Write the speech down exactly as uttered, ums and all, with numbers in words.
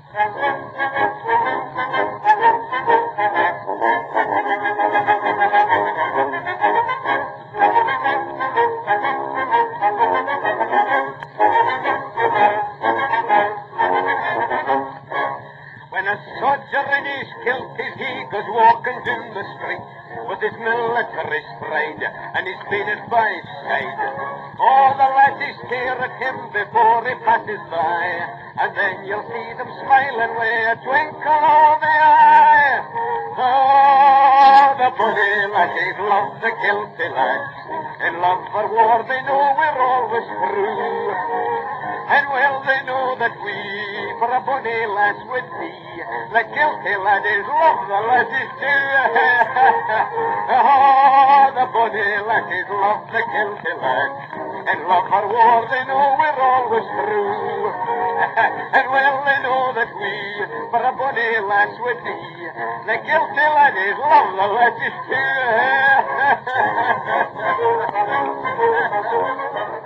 When a soldier in his kilt as he goes walking down the street with his military stride and his painted by his side, all the laddies stare at him before he passes by, and then you'll see them smiling with a twinkle of the eye. Oh, the bonny laddies love the guilty lads, in love for war they know we're always true, and well they know that we for a bonny lass would be. The guilty laddies love the laddies too. Oh, the bonny laddies love the guilty lads. In love for war they know we're always true. And well they know that we for a bonny lass would be. The guilty laddies love the laddies too.